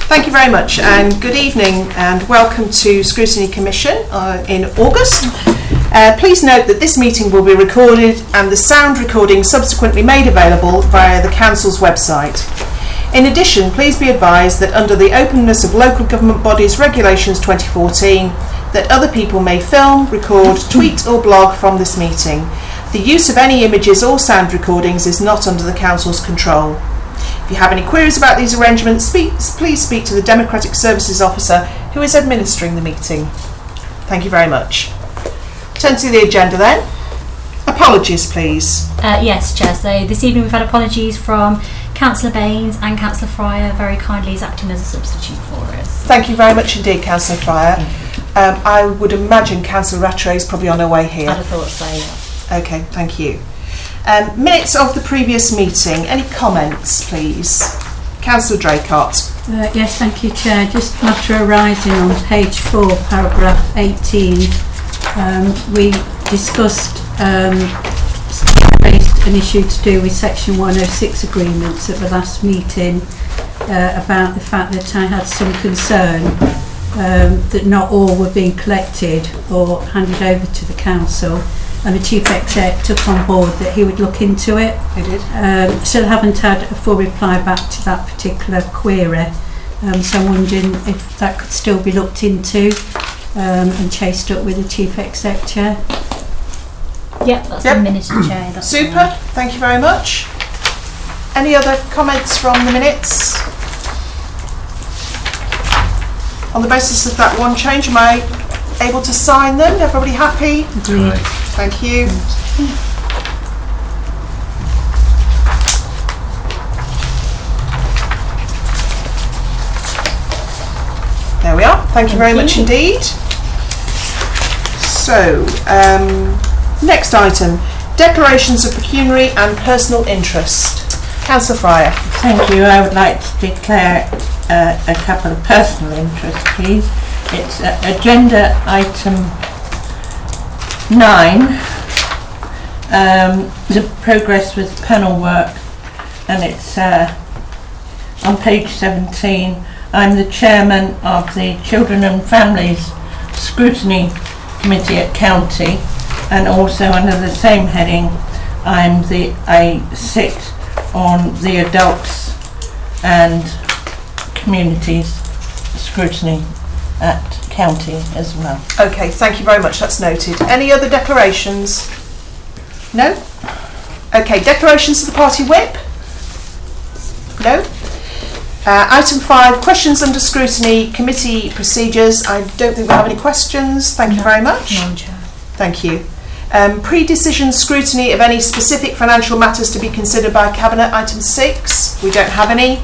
Thank you very much, and good evening and welcome to Scrutiny Commission in August. Please note that this meeting will be recorded and the sound recording subsequently made available via the Council's website. In addition, please be advised that under the Openness of Local Government Bodies Regulations 2014, that other people may film, record, tweet or blog from this meeting. The use of any images or sound recordings is not under the Council's control. If you have any queries about these arrangements, please speak to the Democratic Services Officer who is administering the meeting. Thank you very much. Turn to the agenda then. Apologies, please. Yes, Chair. So this evening we've had apologies from Councillor Baines and Councillor Fryer. Very kindly is acting as a substitute for us. Thank you very much indeed, Councillor Fryer. I would imagine Councillor Rattray is probably on her way here. I'd have thought so, yeah. Okay, thank you. Minutes of the previous meeting. Any comments, please? Councillor Draycott. Yes, thank you, Chair. Just matter arising on page 4, paragraph 18. We discussed raised an issue to do with Section 106 agreements at the last meeting about the fact that I had some concern that not all were being collected or handed over to the council, and the Chief Exec took on board that he would look into it. He did. Still haven't had a full reply back to that particular query, so I'm wondering if that could still be looked into and chased up with the Chief Exec, Chair. Yep, that's the minutes, Chair. That's super, fine. Thank you very much. Any other comments from the minutes? On the basis of that one change, am I able to sign them? Everybody happy? Agreed. Thank you. There we are. Thank you very much indeed. So, next item, declarations of pecuniary and personal interest. Councillor Fryer. Thank you. I would like to declare a couple of personal interests, please. It's agenda item 9, the progress with panel work, and it's on page 17. I'm the chairman of the Children and Families Scrutiny Committee at County, and also under the same heading I sit on the Adults and Communities Scrutiny at County as well. Okay, thank you very much, that's noted. Any other declarations? No? Okay, declarations of the party whip? No? Item 5, questions under scrutiny, committee procedures. I don't think we have any questions. Thank you very much. No, Chair. Thank you. Pre-decision scrutiny of any specific financial matters to be considered by Cabinet. Item 6, we don't have any.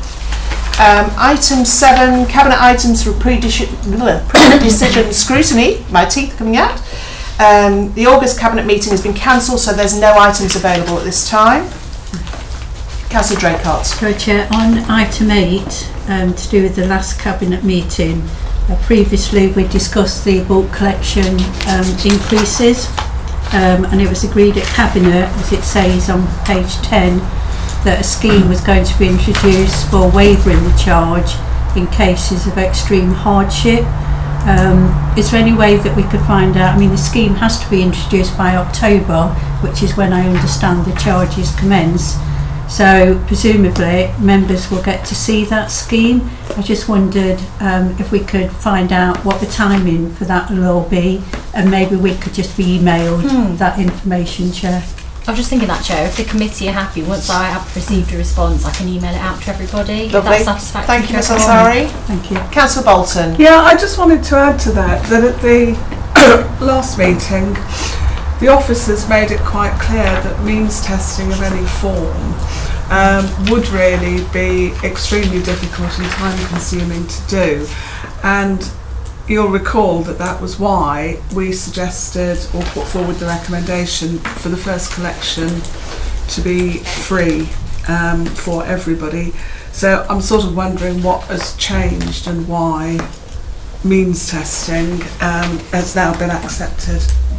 Item 7, Cabinet items for pre-decision scrutiny. My teeth are coming out. The August Cabinet meeting has been cancelled, so there's no items available at this time. Councillor Draycott. Sorry, Chair. On item 8, to do with the last Cabinet meeting, previously we discussed the bulk collection increases, and it was agreed at Cabinet, as it says on page 10, that a scheme was going to be introduced for waiving the charge in cases of extreme hardship. Is there any way that we could find out? I mean, the scheme has to be introduced by October, which is when I understand the charges commence. So presumably members will get to see that scheme. I just wondered if we could find out what the timing for that will all be, and maybe we could just be emailed that information, Chair. I was just thinking that, Chair, if the committee are happy, once I have received a response, I can email it out to everybody. Lovely. If that's satisfactory. Thank you, Ms Ansari. Thank you. Councillor Bolton. Yeah, I just wanted to add to that at the last meeting, the officers made it quite clear that means testing of any form would really be extremely difficult and time consuming to do, and you'll recall that that was why we suggested or put forward the recommendation for the first collection to be free for everybody. So I'm sort of wondering what has changed and why means testing has now been accepted.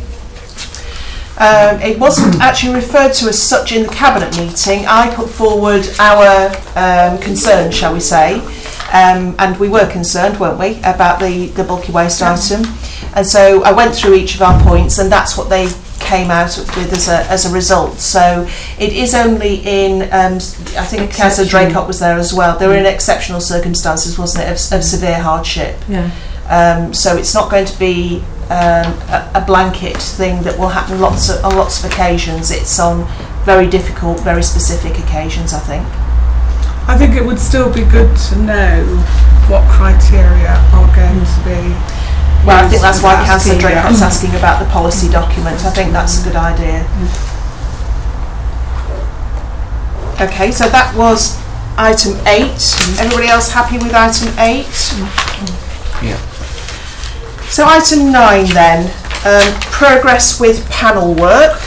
It wasn't actually referred to as such in the Cabinet meeting. I put forward our concern, shall we say, and we were concerned, weren't we, about the bulky waste item. And so I went through each of our points, and that's what they came out with as a result. So it is only in, I think Councillor Draycott was there as well, they were in exceptional circumstances, wasn't it, of severe hardship. Yeah. So it's not going to be a blanket thing that will happen on lots of occasions. It's on very difficult, very specific occasions, I think. I think it would still be good to know what criteria are going to be. Well, I think that's why Councillor Drakecott's asking about the policy document. I think that's a good idea. Okay, so that was item 8. Everybody else happy with item 8? Yeah. So item 9 then, progress with panel work.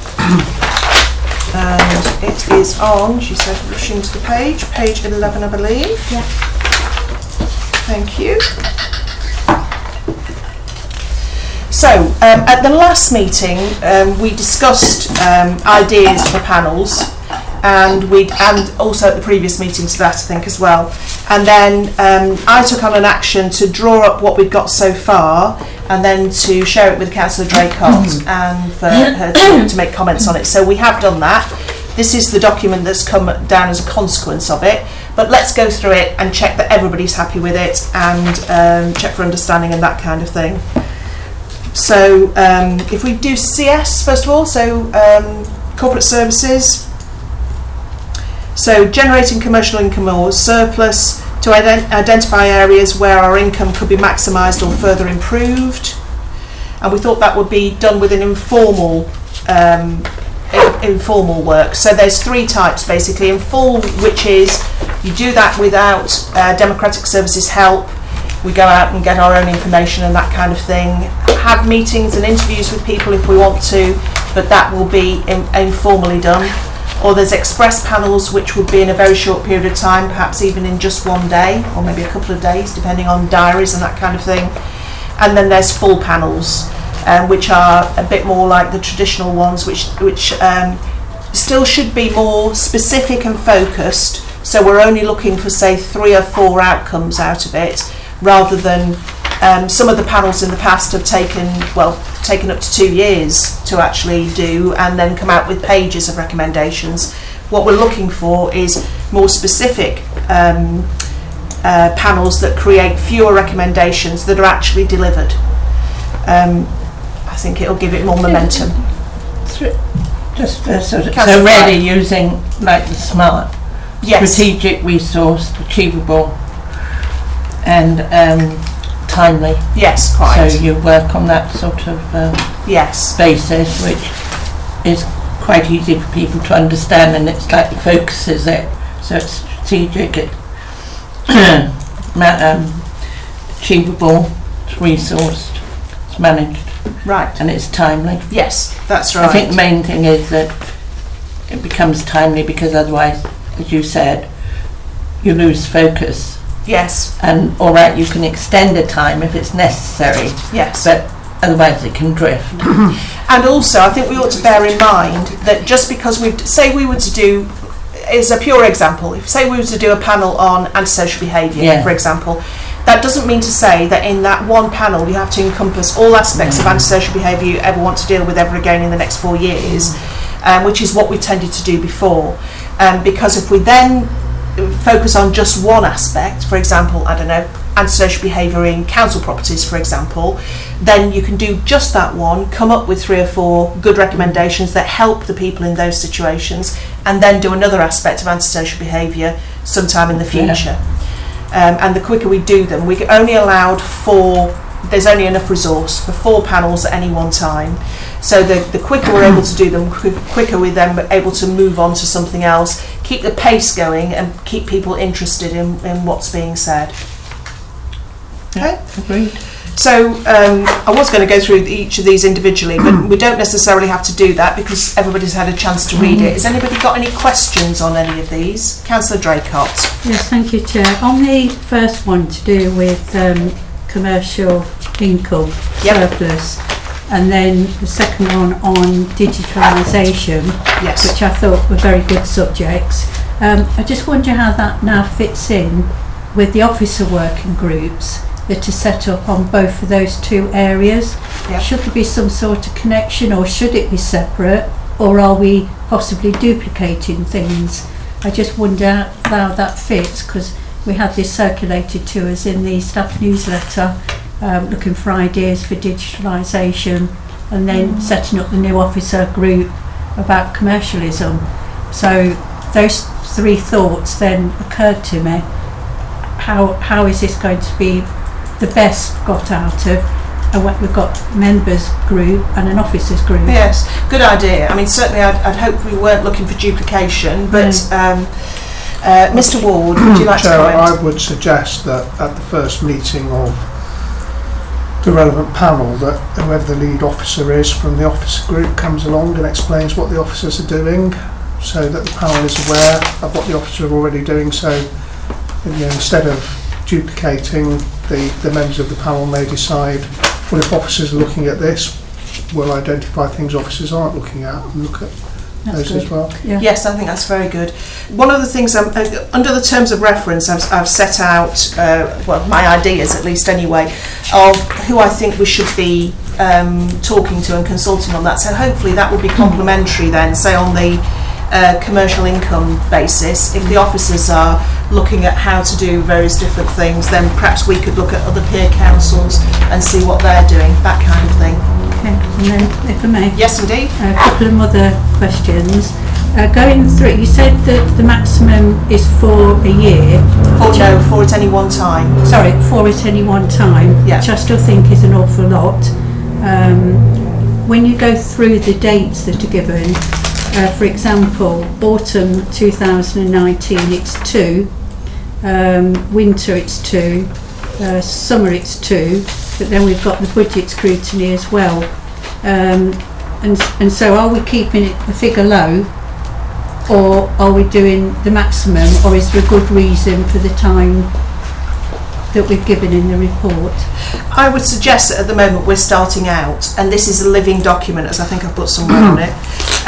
And it is on, she said, rushing to the page 11 I believe. Yeah. Thank you. So, at the last meeting, we discussed ideas for panels, and also at the previous meeting to that, I think, as well. And then I took on an action to draw up what we've got so far, and then to share it with Councillor Draycott and for her to make comments on it. So we have done that. This is the document that's come down as a consequence of it. But let's go through it and check that everybody's happy with it, and check for understanding and that kind of thing. So if we do CS first of all, so corporate services, so generating commercial income or surplus, to identify areas where our income could be maximised or further improved, and we thought that would be done with an informal work. So there's 3 types basically. Informal, which is you do that without Democratic Services help. We go out and get our own information and that kind of thing. Have meetings and interviews with people if we want to, but that will be informally done. Or there's express panels, which would be in a very short period of time, perhaps even in just one day, or maybe a couple of days, depending on diaries and that kind of thing. And then there's full panels, which are a bit more like the traditional ones, which still should be more specific and focused. So we're only looking for, say, 3 or 4 outcomes out of it, rather than some of the panels in the past have taken up to 2 years to actually do, and then come out with pages of recommendations. What we're looking for is more specific panels that create fewer recommendations that are actually delivered. I think it'll give it more momentum. Just so really using like the SMART, yes. Strategic, resourced, achievable, and timely. Yes, quite. So you work on that sort of yes basis, which is quite easy for people to understand, and it's like focuses it. So it's strategic, it's achievable, it's resourced, it's managed, right, and it's timely. Yes, that's right. I think the main thing is that it becomes timely, because otherwise, as you said, you lose focus. Yes. And all right, you can extend the time if it's necessary. Yes. But otherwise it can drift. And also, I think we ought to bear in mind that just because we were to do, is a pure example, if say we were to do a panel on antisocial behaviour, for example, that doesn't mean to say that in that one panel you have to encompass all aspects of antisocial behaviour you ever want to deal with ever again in the next 4 years, which is what we tended to do before. Because if we then focus on just one aspect, for example, I don't know, antisocial behaviour in council properties, for example, then you can do just that one, come up with 3 or 4 good recommendations that help the people in those situations, and then do another aspect of antisocial behaviour sometime in the future. And the quicker we do them, we only allowed 4, there's only enough resource for 4 panels at any one time. So the quicker we're able to do them, quicker we're then able to move on to something else, keep the pace going, and keep people interested in what's being said. Okay? Agreed. So I was going to go through each of these individually, but we don't necessarily have to do that because everybody's had a chance to read it. Has anybody got any questions on any of these? Councillor Draycott. Yes, thank you, Chair. On the first one to do with commercial income surplus, and then the second one on digitalisation, which I thought were very good subjects. I just wonder how that now fits in with the officer working groups that are set up on both of those two areas. Yeah. Should there be some sort of connection, or should it be separate, or are we possibly duplicating things? I just wonder how that fits, because we had this circulated to us in the staff newsletter, looking for ideas for digitalisation, and then setting up the new officer group about commercialism. So those three thoughts then occurred to me. How is this going to be the best got out of? And we've got members group and an officers group. Yes, good idea. I mean, certainly I'd hope we weren't looking for duplication, but Mr. Ward, would you like Chair, to comment? I would suggest that at the first meeting of the relevant panel, that whoever the lead officer is from the officer group comes along and explains what the officers are doing, so that the panel is aware of what the officers are already doing. So, instead of duplicating, the members of the panel may decide, well, if officers are looking at this, we'll identify things officers aren't looking at and look at those as well. Yeah. Yes, I think that's very good. One of the things, under the terms of reference, I've set out, my ideas at least anyway, of who I think we should be talking to and consulting on that. So hopefully that will be complementary then, say on the commercial income basis. If the officers are looking at how to do various different things, then perhaps we could look at other peer councils and see what they're doing, that kind of thing. Okay, and then if I may, Yes, indeed. a couple of other questions. Going through, you said that the maximum is for a year. For at any one time. Sorry, 4 at any one time, Yeah. which I still think is an awful lot. When you go through the dates that are given, for example, autumn 2019 it's 2, winter it's 2, summer it's 2, but then we've got the budget scrutiny as well. And so are we keeping the figure low, or are we doing the maximum, or is there a good reason for the time that we've given in the report? I would suggest that at the moment we're starting out, and this is a living document, as I think I've put somewhere on it.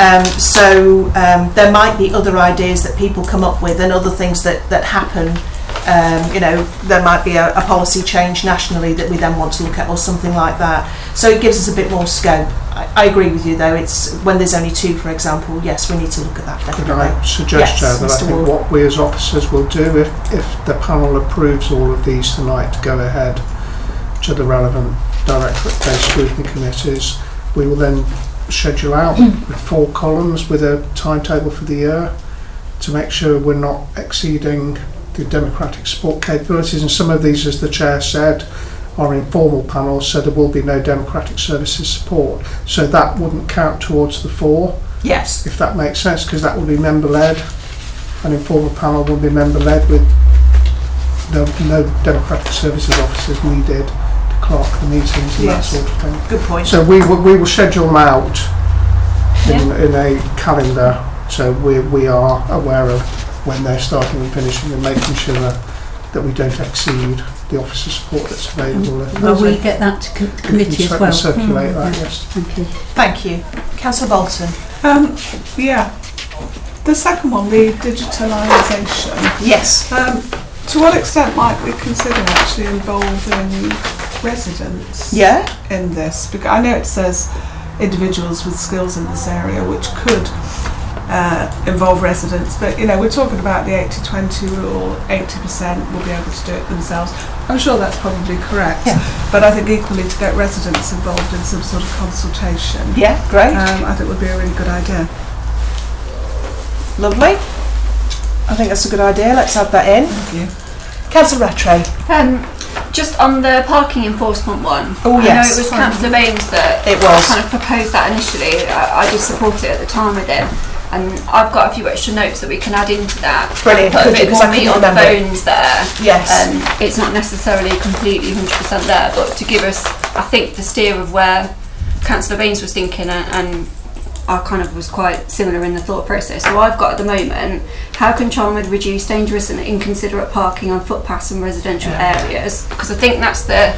So there might be other ideas that people come up with and other things that happen. There might be a policy change nationally that we then want to look at, or something like that. So it gives us a bit more scope. I agree with you though, it's when there's only 2, for example, yes, we need to look at that Could definitely. I suggest, Yes, Chair, that I Mr. think Ward. what we as officers will do, if the panel approves all of these tonight to go ahead to the relevant directorate-based scrutiny committees, we will then schedule out with 4 columns with a timetable for the year to make sure we're not exceeding the democratic support capabilities. And some of these, as the Chair said, are informal panels, so there will be no democratic services support. So that wouldn't count towards the 4, Yes. if that makes sense, because that will be member-led. An informal panel will be member-led with no democratic services officers needed to clerk the meetings and Yes. that sort of thing. Good point. So we will schedule them out in a calendar, so we are aware of when they're starting and finishing, and making sure that we don't exceed the officer support that's available. Will we get that to committee as well? Circulate that, Yeah. yes. Thank you. Thank you. Councillor Bolton. Yeah. The second one, the digitalisation. Yes. To what extent might we consider actually involving residents Yeah? in this? Because I know it says individuals with skills in this area, which could involve residents, but we're talking about the 80-20 rule. 80% will be able to do it themselves. I'm sure that's probably correct, Yeah. but I think equally to get residents involved in some sort of consultation, Yeah, great. I think would be a really good idea. Lovely. I think that's a good idea. Let's add that in. Thank you. Councillor Rattray. Just on the parking enforcement one, Oh, I know yes. it was Councillor Baines that It was. kind of proposed that initially. I did support it at the time with him, and I've got a few extra notes that we can add into that. Brilliant. Put a Could you? bit 'Cause more I meat couldn't on the remember. bones there. Yes. It's not necessarily completely 100% there, but to give us, I think, the steer of where Councillor Baines was thinking, and I kind of was quite similar in the thought process. So I've got at the moment, how can Charnwood reduce dangerous and inconsiderate parking on footpaths and residential areas? Because I think that's the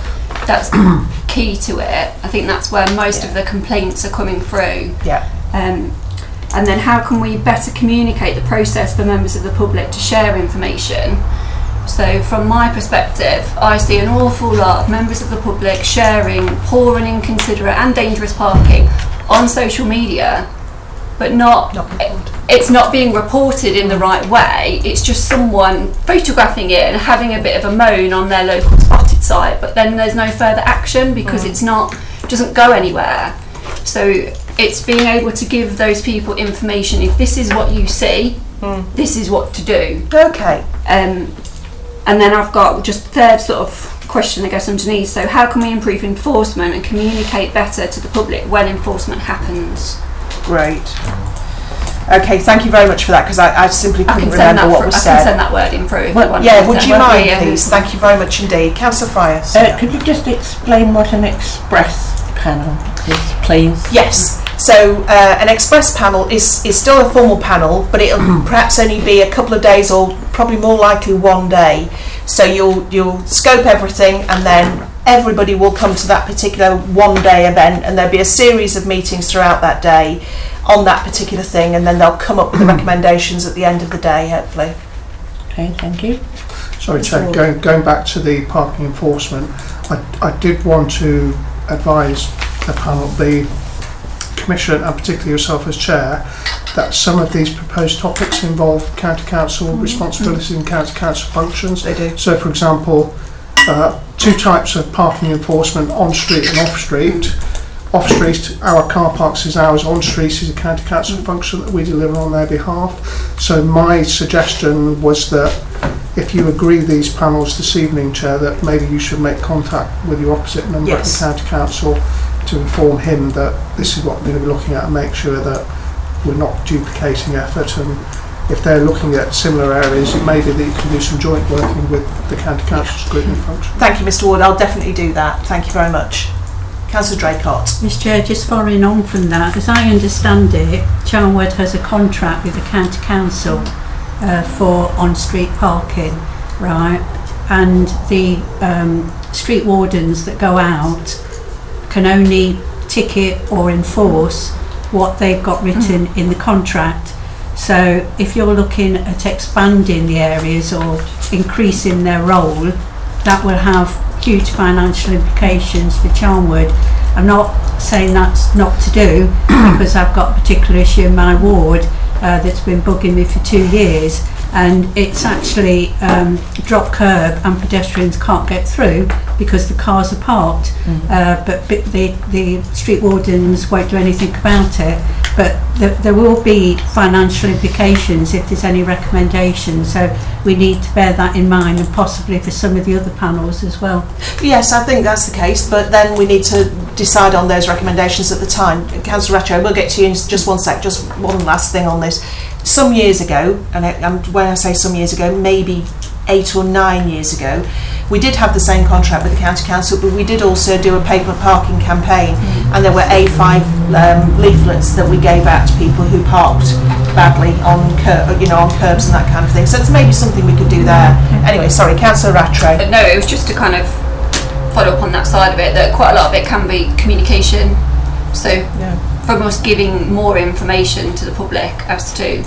key to it. I think that's where most of the complaints are coming through. Yeah. And then how can we better communicate the process for members of the public to share information? So from my perspective, I see an awful lot of members of the public sharing poor and inconsiderate and dangerous parking on social media, but it's not being reported in the right way. It's just someone photographing it and having a bit of a moan on their local spotted site, but then there's no further action because it doesn't go anywhere. So it's being able to give those people information. If this is what you see, this is what to do. Okay. And then I've got just third sort of question, I guess, underneath. So how can we improve enforcement and communicate better to the public when enforcement happens? Great. Okay, thank you very much for that, because I simply couldn't remember what was said. I can send that word improve. Would you mind, please? Thank you very much indeed. Councillor Fryer. Could you just explain what an express panel is, please? Yes. So an express panel is still a formal panel, but it'll perhaps only be a couple of days, or probably more likely one day. So you'll scope everything, and then everybody will come to that particular one day event, and there'll be a series of meetings throughout that day on that particular thing, and then they'll come up with the recommendations at the end of the day, hopefully. Okay, thank you. Sorry, Chair, going back to the parking enforcement, I did want to advise the panel, the Commission, and particularly yourself as Chair, that some of these proposed topics involve county council responsibilities and county council functions. They do. So, for example, two types of parking enforcement: on street and off street. Off street, our car parks is ours. On street is a county council function that we deliver on their behalf. So my suggestion was that if you agree these panels this evening, Chair, that maybe you should make contact with your opposite member of the county council to inform him that this is what we're going to be looking at, and make sure that we're not duplicating effort. And if they're looking at similar areas, it may be that you can do some joint working with the county council scrutiny function. Thank you, Mr. Ward. I'll definitely do that. Thank you very much. Councillor Draycott. Mr. Chair, just following on from that, as I understand it, Charnwood has a contract with the county council for on-street parking, right? And the street wardens that go out can only ticket or enforce what they've got written in the contract. So if you're looking at expanding the areas or increasing their role, that will have huge financial implications for Charnwood. I'm not saying that's not to do, because I've got a particular issue in my ward that's been bugging me for 2 years, and it's actually drop curb and pedestrians can't get through because the cars are parked, but the street wardens won't do anything about it. But there will be financial implications if there's any recommendations, so we need to bear that in mind, and possibly for some of the other panels as well. Yes, I think that's the case, but then we need to decide on those recommendations at the time. Councillor Racho, we'll get to you in just one sec, just one last thing on this. Some years ago, and when I say some years ago, maybe 8 or 9 years ago, we did have the same contract with the county council, but we did also do a paper parking campaign, and there were A5 leaflets that we gave out to people who parked badly on curbs and that kind of thing. So it's maybe something we could do there. Anyway, sorry, Councillor Rattray. No, it was just to kind of follow up on that side of it, that quite a lot of it can be communication. So from us giving more information to the public as to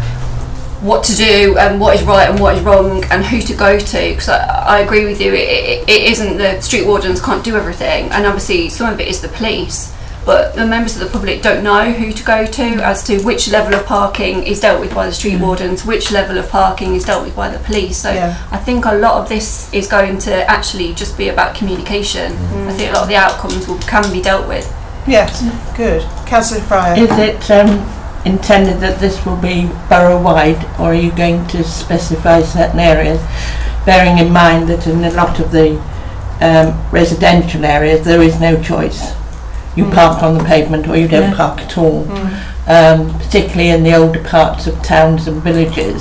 what to do and what is right and what is wrong and who to go to, because I agree with you, it isn't the street wardens can't do everything, and obviously some of it is the police, but the members of the public don't know who to go to as to which level of parking is dealt with by the street wardens, which level of parking is dealt with by the police. So I think a lot of this is going to actually just be about communication. I think a lot of the outcomes can be dealt with. Yes, good. Councillor Fryer. Is it intended that this will be borough-wide, or are you going to specify certain areas, bearing in mind that in a lot of the residential areas there is no choice? You park on the pavement or you don't park at all, particularly in the older parts of towns and villages.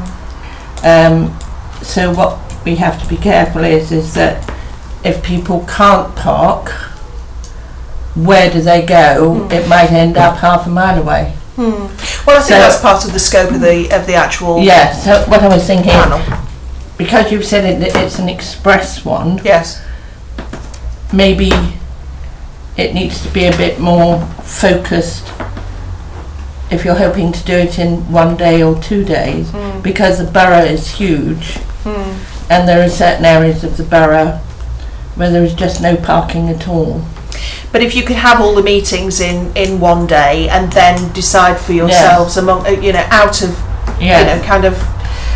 So what we have to be careful is that if people can't park, where do they go? It might end up half a mile away. Well, I think that's part of the scope of the actual. Yeah. So what I was thinking, panel. Because you've said it's an express one. Yes. Maybe it needs to be a bit more focused. If you're hoping to do it in 1 day or 2 days, because the borough is huge, and there are certain areas of the borough where there is just no parking at all. But if you could have all the meetings in one day and then decide for yourselves among, out of, kind of,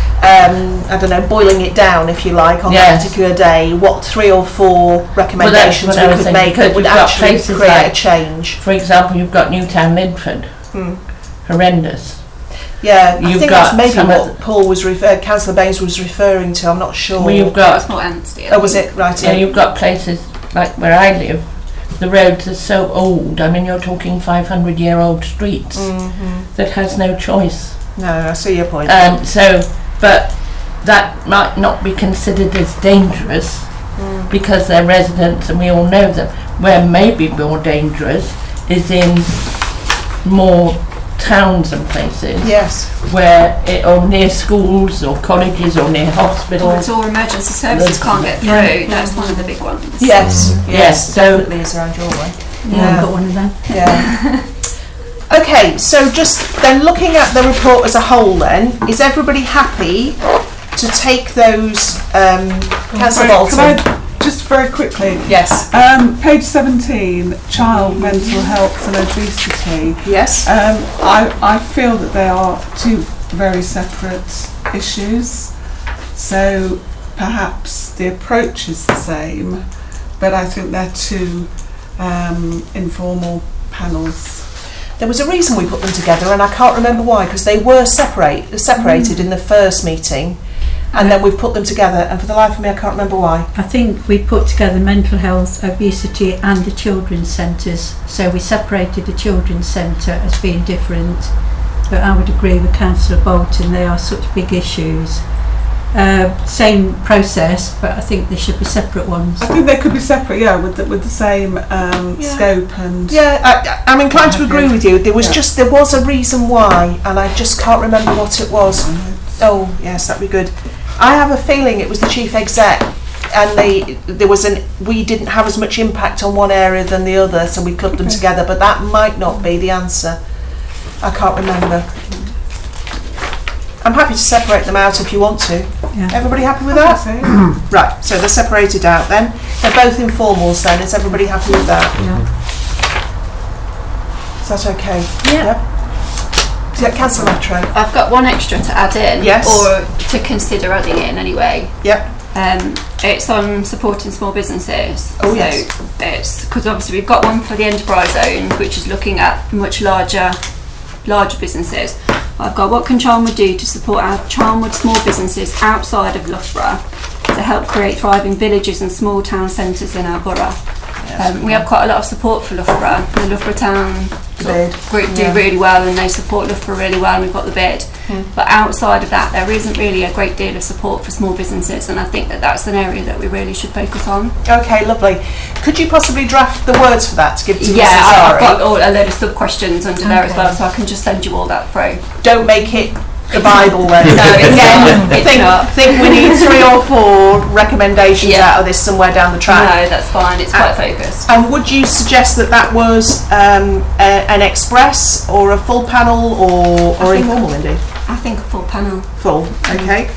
I don't know, boiling it down, if you like, on that particular day, what 3 or 4 recommendations we could make that would actually create a change. For example, you've got Newtown Lidford. Horrendous. Yeah, I think that's maybe what Councillor Baines was referring to. I'm not sure. Well, you've got. It's not Anstey. Oh, was it? Right. Yeah, you've got places like where I live. The roads are so old. I mean, you're talking 500-year-old streets that has no choice. No, I see your point. But that might not be considered as dangerous because they're residents, and we all know them. Where maybe more dangerous is in more towns and places. Yes. Where or near schools or colleges or near hospitals. Or emergency services can't get through. That's one of the big ones. Yes. So definitely is around your way. Yeah. I've got one of them. Yeah. Okay, so just then looking at the report as a whole then, is everybody happy to take those, Councillor Bolton? Can I just very quickly? Yes. Page 17, child mental health and obesity. Yes. I feel that they are 2 very separate issues, so perhaps the approach is the same, but I think they're 2 informal panels. There was a reason we put them together, and I can't remember why, because they were separated in the first meeting, and then we've put them together, and for the life of me I can't remember why. I think we put together mental health, obesity and the children's centres, so we separated the children's centre as being different, but I would agree with Councillor Bolton, they are such big issues. Same process, but I think they should be separate ones. I think they could be separate, with the same scope and. Yeah, I'm inclined to agree with you. There was a reason why, and I just can't remember what it was. Oh yes, that'd be good. I have a feeling it was the chief exec, and we didn't have as much impact on one area than the other, so we clubbed them together. But that might not be the answer. I can't remember. I'm happy to separate them out if you want to. Yeah. Everybody happy with that? Right, so they're separated out then. They're both informals then. Is everybody happy with that? Yeah. Is that okay? Yeah. Yeah, Councillor Rattray. I've got one extra to add in, Yes. or to consider adding in anyway. Yep. It's on supporting small businesses. Oh, so yes. it's because obviously we've got one for the enterprise zone, which is looking at much larger businesses. I've got what can Charnwood do to support our Charnwood small businesses outside of Loughborough to help create thriving villages and small town centres in our borough. We have quite a lot of support for Loughborough. The Loughborough Town group do really well, and they support Loughborough really well, and we've got the bid. But outside of that, there isn't really a great deal of support for small businesses, and I think that that's an area that we really should focus on. Okay, lovely. Could you possibly draft the words for that to give to Mrs. I've Zari? got a load of sub-questions under there as well, so I can just send you all that through. Don't make it the Bible then. No, it's not. It's not. Think we need 3 or 4 recommendations out of this somewhere down the track. No, that's fine. It's quite focused. And would you suggest that was an express or a full panel or informal indeed? I think a full panel. Full, okay.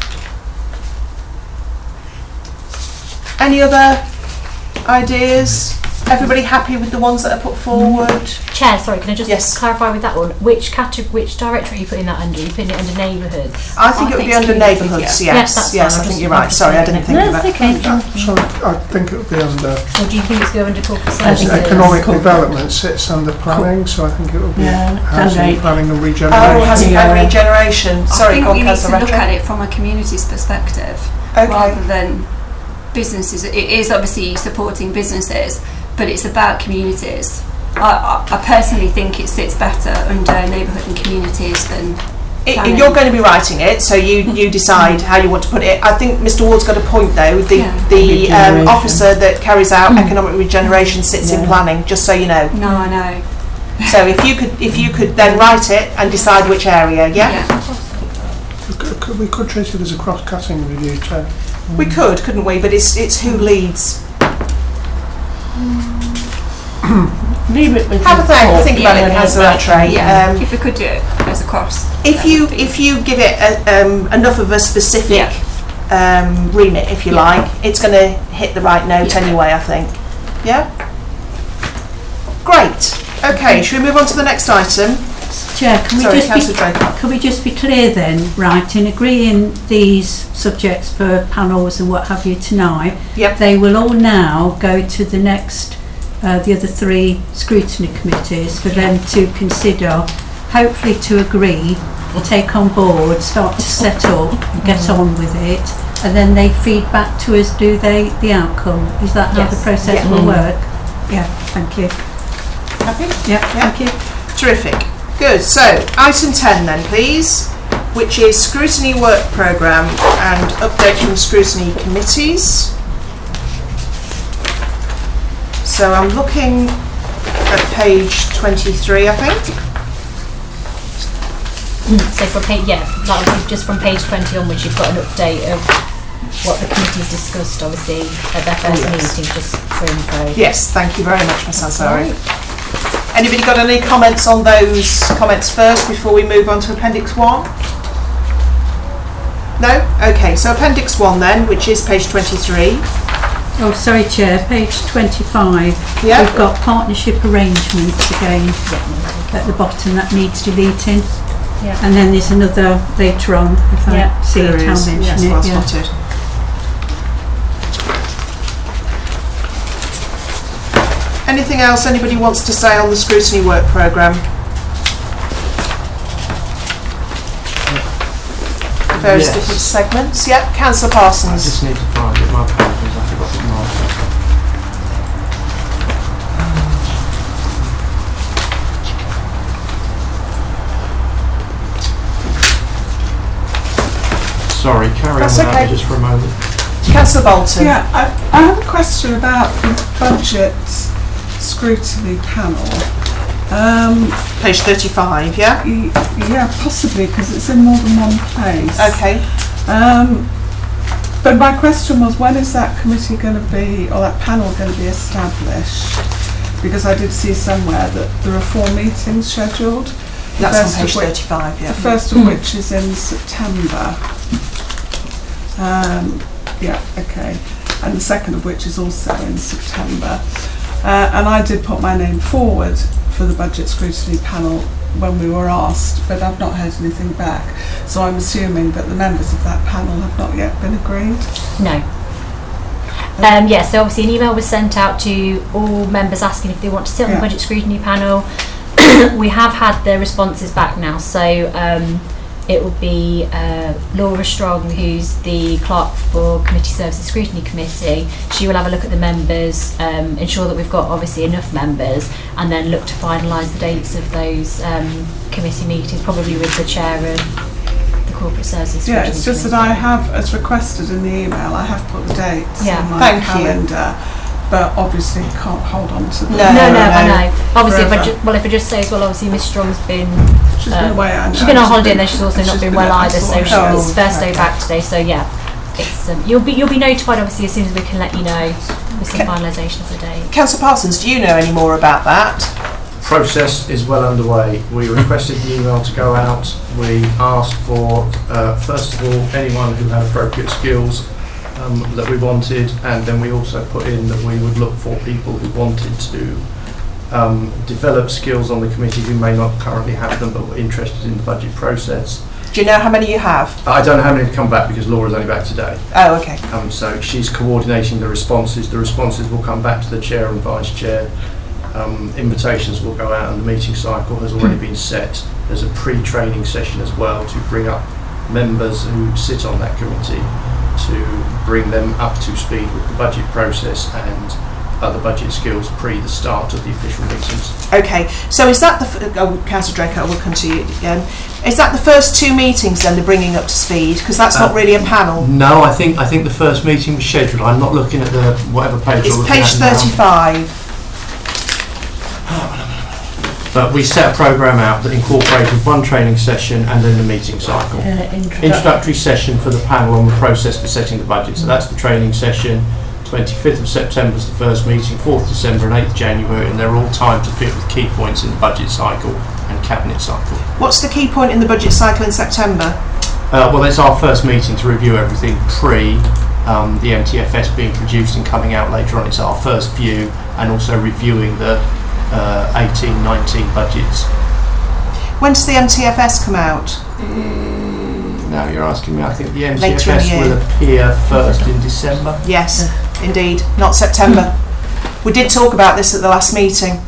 Any other ideas? Everybody happy with the ones that are put forward? Chair, sorry, can I just Yes. clarify with that one? Which directorate are you putting that under? Are you putting it under neighbourhoods? I think it would be under neighbourhoods, Yes, that's yes, fine. I think you're right. Sorry, I didn't think of that. That's okay. So I think it would be under Or do you think it's going under corporate as services? economic development sits under planning, so I think it will be housing, under planning and Oh, regeneration. housing and regeneration. I Sorry, think go on, you need to Councillor look Rattray. at it from a community's perspective rather than businesses. It is obviously supporting businesses, but it's about communities. I personally think it sits better under neighbourhood and communities than planning. You're going to be writing it, so you decide how you want to put it. I think Mr. Ward's got a point though. The Regeneration. officer that carries out economic regeneration sits in planning, just so you know. No, I know. So if you could then write it and decide which area, We could treat it as a cross-cutting review too. we could, couldn't we? But it's who leads. Leave it with Have a think about it, Councillor Rattray. Yeah, if we could do it as a cross. If you give it enough of a specific remit, if you like, it's going to hit the right note anyway, I think. Yeah? Great. Okay, should we move on to the next item? Chair, Councillor Draper. can we just be clear then, right, in agreeing these subjects for panels and what have you tonight, Yep. they will all now go to the next, the other 3 scrutiny committees for them to consider, hopefully to agree, take on board, start to set up, get on with it, and then they feed back to us, do they, the outcome? Is that how the process will work? Yeah, thank you. Happy? Yeah, thank you. Terrific. Good. So, item 10 then, please, which is scrutiny work programme and update from scrutiny committees. So I'm looking at page 23, I think. So from page, just from page 20 onwards, you've got an update of what the committees discussed, obviously, at their first meeting, just for info. Yes, thank you very much, Ms Ansari. Anybody got any comments on those comments first before we move on to Appendix 1? No? Okay, so Appendix 1 then, which is page 23. Oh, sorry, Chair, page 25. Yeah. We've got partnership arrangements again at the bottom that needs deleting. Yeah. And then there's another later on, if I see it, I'll mention yes, it. well spotted. Anything else anybody wants to say on the scrutiny work programme? Various different segments. Yep, Councillor I Parsons. just need to find it. My apologies, I forgot to mark it. Sorry, carry That's on without okay. me just for a moment. Councillor Bolton. Yeah, I have a question about the budget scrutiny panel. Page 35, yeah? Yeah, possibly, because it's in more than one place. Okay. But my question was, when is that committee going to be, or that panel going to be established? Because I did see somewhere that there are 4 meetings scheduled. That's on page 35, yeah. The first of which is in September. Yeah, okay. And the second of which is also in September. And I did put my name forward for the budget scrutiny panel when we were asked, but I've not heard anything back. So I'm assuming that the members of that panel have not yet been agreed. No. So obviously an email was sent out to all members asking if they want to sit on the budget scrutiny panel. We have had their responses back now, so it will be Laura Strong, who's the clerk for Committee Services Scrutiny Committee. She will have a look at the members, ensure that we've got obviously enough members, and then look to finalise the dates of those committee meetings, probably with the chair of the Corporate Services Scrutiny It's just Committee. that I have, as requested in the email, I have put the dates in my Thank calendar. But obviously can't hold on to them. No, I know. Obviously, Forever. if I just say as well, obviously Miss Strong's been She's been away, I know. she's been on holiday, and then she's also not been well I either. saw So her. she's first day back today. So yeah, it's you'll be notified obviously as soon as we can let you know with some finalisation of the date. Councillor Parsons, do you know any more about that? Process is well underway. We requested the email to go out. We asked for, first of all, anyone who had appropriate skills that we wanted, and then we also put in that we would look for people who wanted to develop skills on the committee who may not currently have them but were interested in the budget process. Do you know how many you have? I don't know how many have come back because Laura's only back today. Oh, okay. So she's coordinating the responses. The responses will come back to the chair and vice chair. Invitations will go out and the meeting cycle has already been set. There's a pre-training session as well to bring up members who sit on that committee to bring them up to speed with the budget process and other budget skills pre the start of the official meetings. Okay, so is that Councillor Draco, I will come to you. Is that the first 2 meetings then they're bringing up to speed? Because that's not really a panel. No, I think the first meeting was scheduled. I'm not looking at the whatever page It's you're looking page at 35. But we set a programme out that incorporated 1 training session and then the meeting cycle. Introductory session for the panel on the process for setting the budget. So that's the training session. 25th of September is the first meeting, 4th December and 8th January, and they're all timed to fit with key points in the budget cycle and cabinet cycle. What's the key point in the budget cycle in September? Well, it's our first meeting to review everything pre the MTFS being produced and coming out later on. It's our first view, and also reviewing the 18-19 budgets. When does the MTFS come out? Now you're asking me. I think the Later in the MTFS year. will appear first in December. Yes, indeed, not September. We did talk about this at the last meeting.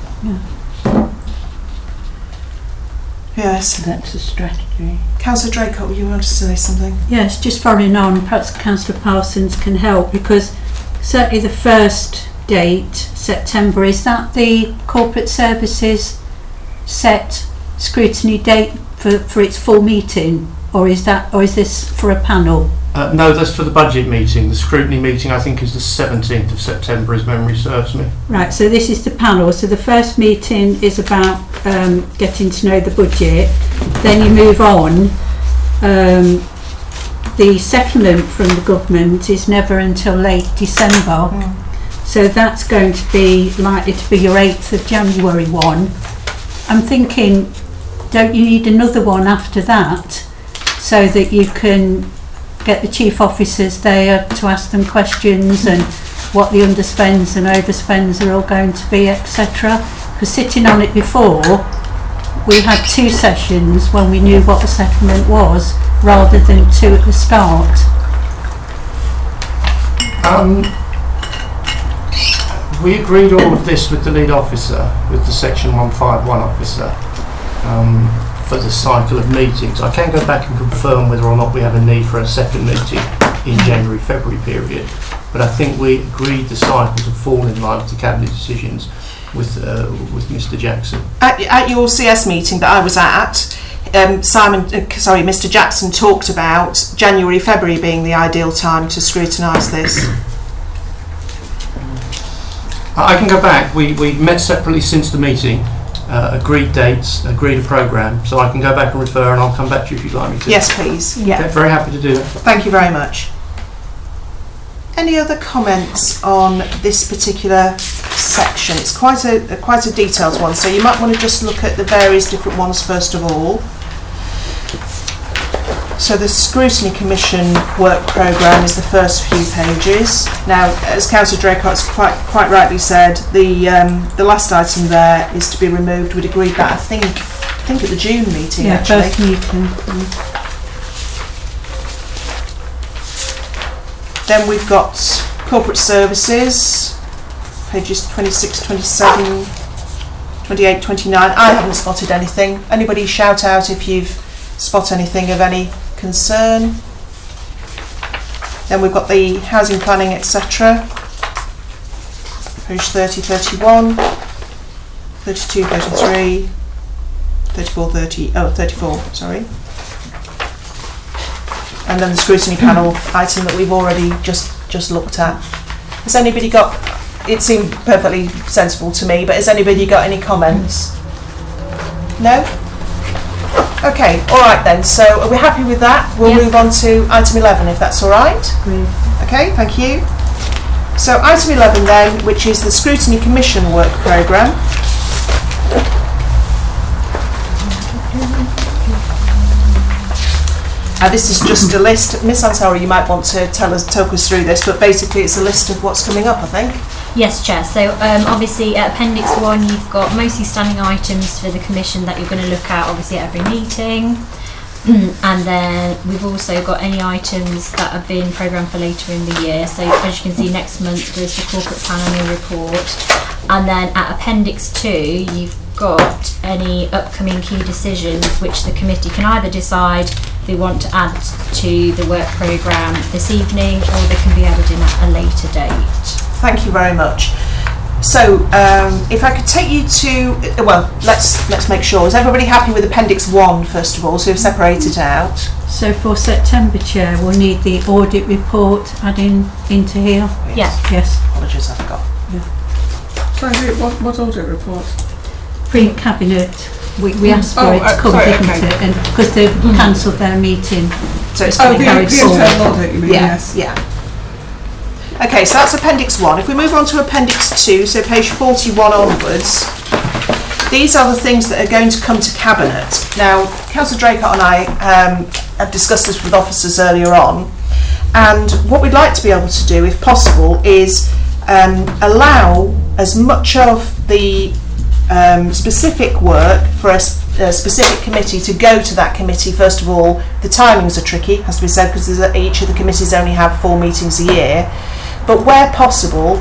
Yes. That's a strategy. Councillor Draycott, you wanted to say something? Yes, just following on, perhaps Councillor Parsons can help, because certainly the first date, September, is that the corporate services set scrutiny date for its full meeting, or is this for a panel? No, that's for the budget meeting. The scrutiny meeting, I think, is the 17th of September, as memory serves me. Right, so this is the panel. So the first meeting is about getting to know the budget. Then you move on. The settlement from the government is never until late December. So that's going to be likely to be your 8th of January one. I'm thinking, don't you need another one after that, so that you can get the chief officers there to ask them questions and what the underspends and overspends are all going to be, etc. Because sitting on it before, we had 2 sessions when we knew what the settlement was, rather than 2 at the start. We agreed all of this with the lead officer, with the Section 151 officer, for the cycle of meetings. I can go back and confirm whether or not we have a need for a second meeting in January-February period, but I think we agreed the cycle to fall in line with the Cabinet decisions with Mr Jackson. At your CS meeting that I was at, Mr Jackson talked about January-February being the ideal time to scrutinise this. I can go back. We met separately since the meeting, agreed dates, agreed a programme, so I can go back and refer, and I'll come back to you if you'd like me to. Yes, please. Yeah. Okay, very happy to do that. Thank you very much. Any other comments on this particular section? It's quite a detailed one, so you might want to just look at the various different ones first of all. So the Scrutiny Commission work programme is the first few pages. Now, as Councillor Draycott's quite rightly said, the last item there is to be removed. We'd agreed that I think at the June meeting, actually. First meeting. Then we've got corporate services, pages 26, 27, 28, 29. I haven't spotted anything. Anybody shout out if you've spotted anything of any concern. Then we've got the housing planning, etc. Page 30, 31, 32, 33, 34, 34, sorry. And then the scrutiny panel item that we've already just looked at. Has anybody got, it seemed perfectly sensible to me, but has anybody got any comments? No? Okay, alright then, so are we happy with that? We'll move on to item 11 if that's alright. Okay, thank you. So item 11 then, which is the Scrutiny Commission work programme. This is just a list. Miss Ansari, you might want to talk us through this, but basically it's a list of what's coming up, I think. Yes, Chair. So obviously at Appendix 1 you've got mostly standing items for the Commission that you're going to look at obviously at every meeting. And then we've also got any items that have been programmed for later in the year. So as you can see, next month there's the corporate plan annual report. And then at Appendix 2 you've got any upcoming key decisions which the committee can either decide they want to add to the work programme this evening, or they can be added in at a later date. Thank you very much. So if I could take you to, well, let's make sure. Is everybody happy with Appendix 1 first of all? So we've separated it out. So for September, Chair, we'll need the audit report adding into here. Yes. Apologies, I forgot. Sorry, what audit report? Pre-cabinet. We asked for it to come, didn't it? And because they cancelled their meeting. So it's the carried forward. internal audit, you mean? Yes. Yeah. Okay, so that's Appendix 1. If we move on to Appendix 2, so page 41 onwards, these are the things that are going to come to Cabinet. Now, Councillor Draycott and I have discussed this with officers earlier on, and what we'd like to be able to do, if possible, is allow as much of the specific work for a specific committee to go to that committee. First of all, the timings are tricky, has to be said, because each of the committees only have 4 meetings a year. But where possible,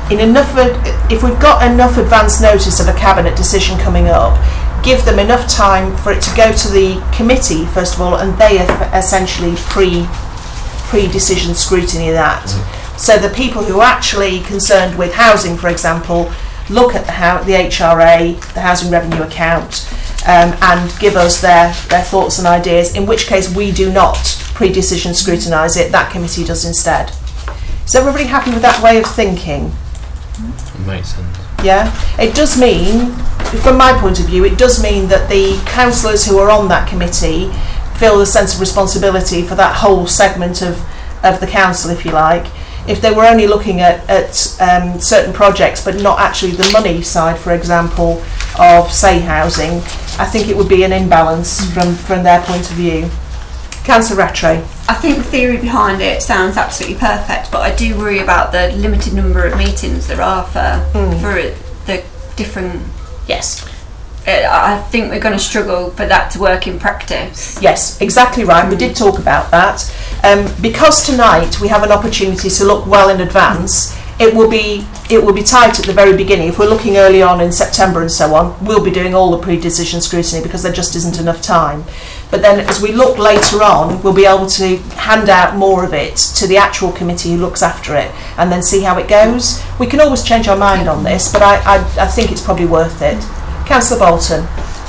if we've got enough advance notice of a Cabinet decision coming up, give them enough time for it to go to the committee, first of all, and they essentially pre-decision scrutiny of that. So the people who are actually concerned with housing, for example, look at the HRA, the Housing Revenue Account, and give us their thoughts and ideas, in which case we do not pre-decision scrutinise it, that committee does instead. Is everybody happy with that way of thinking? It makes sense. Yeah? It does mean, from my point of view, it does mean that the councillors who are on that committee feel a sense of responsibility for that whole segment of the council, if you like. If they were only looking at certain projects but not actually the money side, for example, of, say, housing, I think it would be an imbalance from their point of view. Councillor Rattray. I think the theory behind it sounds absolutely perfect, but I do worry about the limited number of meetings there are for the different... Yes. I think we're going to struggle for that to work in practice. Yes, exactly right. We did talk about that. Because tonight we have an opportunity to look well in advance, it will be tight at the very beginning. If we're looking early on in September and so on, we'll be doing all the pre-decision scrutiny because there just isn't enough time. But then as we look later on, we'll be able to hand out more of it to the actual committee who looks after it and then see how it goes. We can always change our mind on this, but I think it's probably worth it. Councillor Bolton.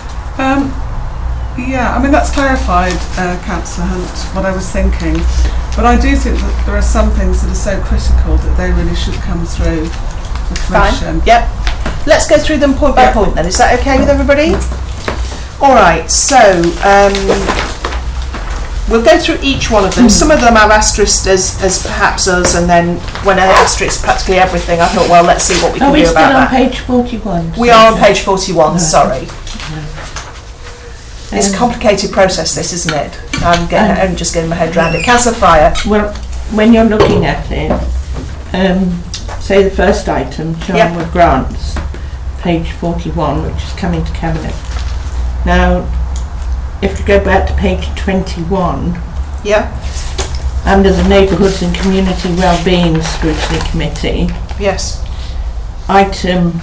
Yeah, I mean, that's clarified, Councillor Hunt, what I was thinking. But I do think that there are some things that are so critical that they really should come through the Commission. Fine. Yep. Let's go through them point by point then. Is that okay with everybody? All right, so we'll go through each one of them. Some of them I've asterisked as perhaps us, and then when I asterisked practically everything, I thought, well, let's see what we can do about that. Are we still on page 41? We are on page 41, sorry. It's a complicated process, this, isn't it? I'm just getting my head around it. Councillor Fryer. Well, when you're looking at it, say the first item, Charnwood Grants, page 41, which is coming to Cabinet. Now, if you go back to page 21, under the Neighbourhoods and Community Wellbeing Scrutiny Committee, yes, item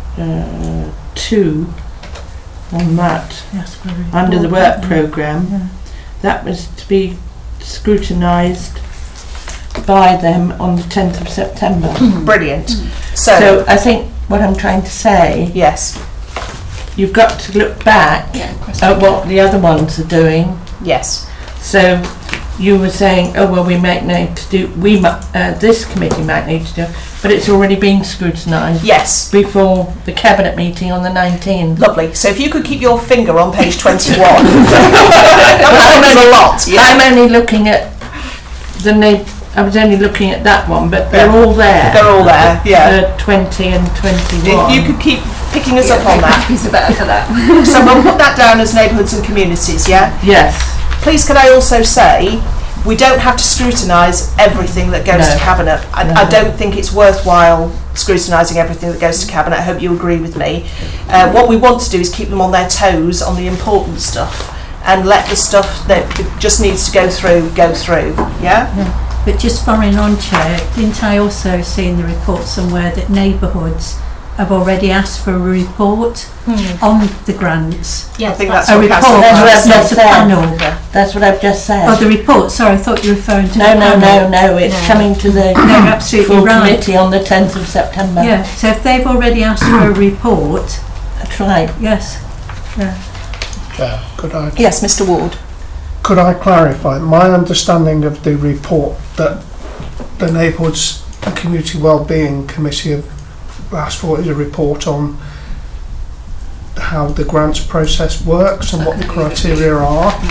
2 on that, under the work programme, that was to be scrutinised by them on the 10th of September. Brilliant. So I think what I'm trying to say, yes, you've got to look back at what the other ones are doing. Yes. So you were saying, oh well, we might need to do. This committee might need to do, but it's already been scrutinised. Yes. Before the Cabinet meeting on the 19th. Lovely. So if you could keep your finger on page 21, that was a lot. Yeah. I'm only looking at I was only looking at that one, but they're all there. They're all there. Yeah. 20 and 21. If you could keep picking us up on that. He's better for that. So we'll put that down as neighbourhoods and communities, yeah? Yes. Please can I also say, we don't have to scrutinise everything that goes to Cabinet. I don't think it's worthwhile scrutinising everything that goes to Cabinet. I hope you agree with me. What we want to do is keep them on their toes on the important stuff and let the stuff that just needs to go through, yeah? But just following on, Chair, didn't I also see in the report somewhere that neighbourhoods have already asked for a report on the grants? Yes, I think that's a what report, Councillor not a panel. That's what I've just said. Oh, the report. Sorry, I thought you were referring to the panel. No. It's coming to the absolutely full right. committee on the 10th of September. Yeah. So if they've already asked for a report, that's right. Yes. Yeah. Could I? Yes, Mr. Ward. Could I clarify? My understanding of the report that the Neighbourhoods and Community Wellbeing Committee have asked for is a report on how the grants process works and what the criteria are.